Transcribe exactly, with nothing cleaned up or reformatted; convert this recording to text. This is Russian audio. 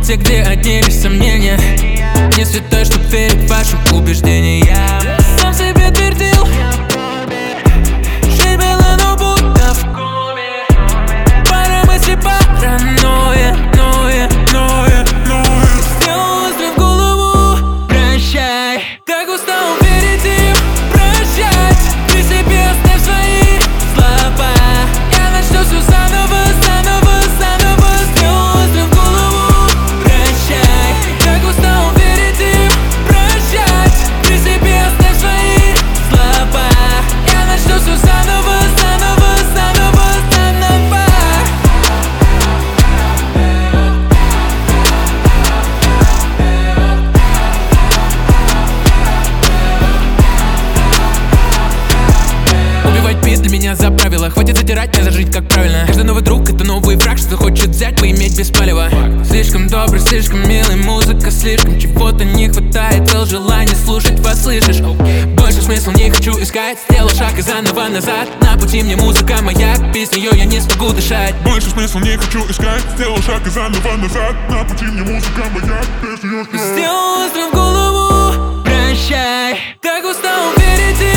те, где одни лишь сомнения. Не святой, чтоб верить вашим убеждениям. Сам себе твердил, жизнь была, но будто в коме. Пара мыслей, паранойя, ноя, ноя, ноя. Сделал выстрел в голову, прощай. Так устал верить им, прощать. При себе оставь свои слова. Я начну все заново, заново, заново. Сделал выстрел в голову, прощай. Так устал верить им, прощать. При себе оставь свои слова. Я начну все заново, заново, заново, заново. Убивать бит для меня за правило. Хватит затирать, надо жить как правильно. Каждый новый друг — это новый враг, что хочет взять, поиметь без палева. Слишком добрый, слишком милый, музыка слишком. Чего-то не хватает, был желание слушать вас, слышишь? Больше смысла не хочу искать. Сделал шаг и заново назад. На пути мне музыка моя, без нее я не смогу дышать. Больше смысла не хочу искать. Сделал шаг и заново назад. На пути мне музыка моя, без нее. Сделал выстрел в голову, прощай. Так устал верить им.